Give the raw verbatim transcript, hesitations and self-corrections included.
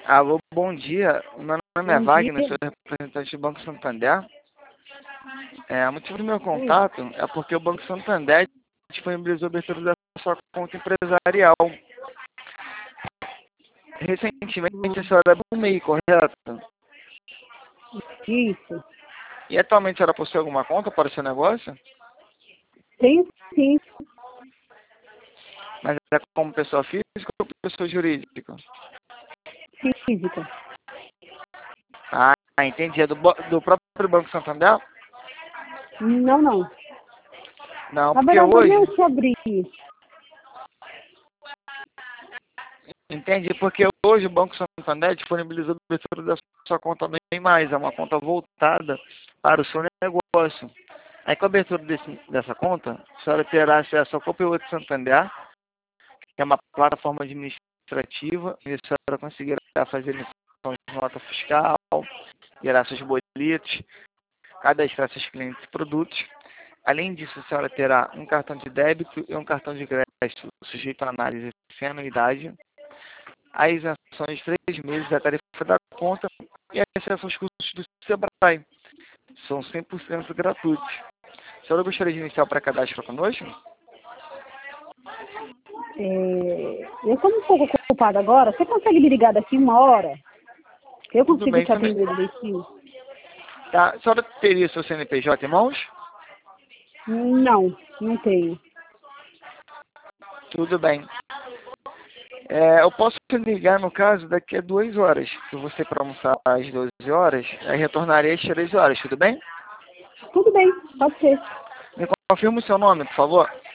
Alô, bom dia. O meu nome é Bom Wagner, dia. sou representante do Banco Santander. É, o motivo do meu Oi. contato é porque o Banco Santander disponibilizou a abertura da sua conta empresarial. Recentemente, a senhora abriu um MEI, correto? Isso. E atualmente a senhora possui alguma conta para o seu negócio? Tenho sim, Mas é como pessoa física ou pessoa jurídica? física. Ah, entendi. É do, bo- do próprio Banco Santander? Não, não. Não, Na porque verdade, eu hoje, nem que abri. entendi, porque hoje o Banco Santander disponibilizou a abertura da sua conta bem mais, é uma conta voltada para o seu negócio. Aí com a abertura desse, dessa conta, a senhora terá acesso ao Copilot de Santander, que é uma plataforma administrativa, e a senhora conseguirá fazer emissão de nota fiscal, gerar seus boletos, cadastrar seus clientes e produtos. Além disso, a senhora terá um cartão de débito e um cartão de crédito sujeito à análise sem anuidade, a isenção de três meses da tarifa da conta e acesso aos cursos do Sebrae. São cem por cento gratuitos. A senhora gostaria de iniciar o pré-cadastro conosco? É, eu estou um pouco ocupada agora. Você consegue me ligar daqui uma hora? Eu Tudo consigo bem. te Também, atender direitinho? tá? A senhora teria seu C N P J em mãos? Não, não tenho. Tudo bem. É, eu posso te ligar, no caso, daqui a duas horas. Eu vou sair para almoçar às doze horas, aí retornarei às três horas, tudo bem? Tudo bem, pode ser. Me confirma o seu nome, por favor.